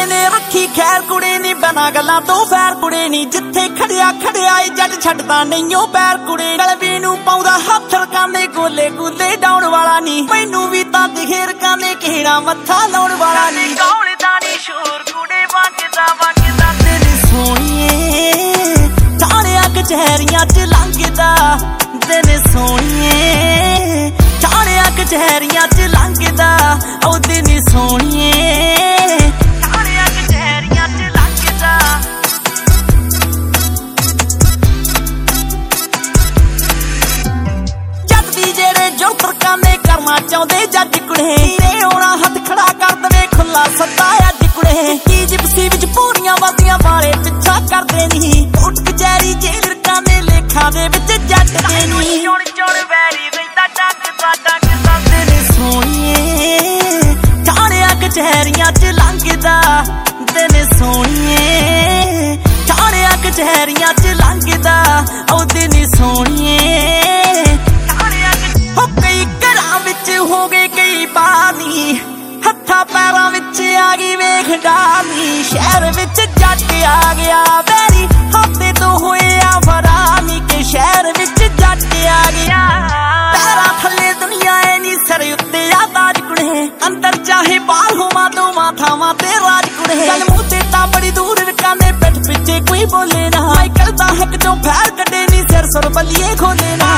कुड़े ने रखी खैर कुड़े नी बिना गल्लां तो फैर कुड़े नी जिथे खड़िया खड़िया जट छड्डदा नहीं ओ पैर कुड़े गलवी नूं पाउंदा हत्थ रकाने गोले गोले डाउण वाला नी मैनू भी तां दिखे रकाने किहड़ा मत्था लाउण वाला नी कौन दानी शोर कुड़े वगदा वगदा तेरी सोहणीए थाणियां कचहरियां च लंघदा दिन सोहणीए थाणियां कचहरियां च लंघदा ओ दिन सोहणीए थाणियां कचहरियां च लंघदा जद भी जेड़े जुर्म करने करना चाहुंदे जज कुड़े होना हथ खड़ा कर दवे खुला सदा अज कुड़े की जिप्सी विच पूरियां वादियां वाले पिछा करदे नी कोर्ट कचहरी जेल रकाने लेखा दे विच जट दे नी चुण चुण वैरी रहिंदा डंगदा तेरे सोहणीए थाणियां कचहरियां च लंघदा दिन सोहणीए थाणियां कचहरियां च लंघदा ओ दिन सोहणीए हो कई घरां विच हो गए कई पानी हत्था पैरां विच आ गई वेख डाली शहर विच जट आ गया वैरी हफ्ते तो होया फरानी के शहर विच जट आ गया पैरां थल्ले दुनिया ऐ नी सिर उत्ते आ ताज कुड़े अंदर चाहे बाल होवां दोवां थावां ते राज कुड़े गल मूंह ते तां बड़ी दूर रकाने पिठ पिछे कोई बोले ना माइकल दा हक चों फैर कड्डे नी सिर सुर बल्लिए खोले ना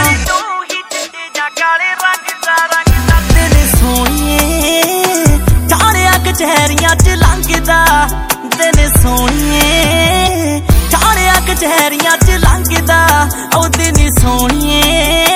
कचहरियां च लंघदा दिन सोहणीए थाणियां कचहरियां च लंघदा ओ दिन सोहणीए।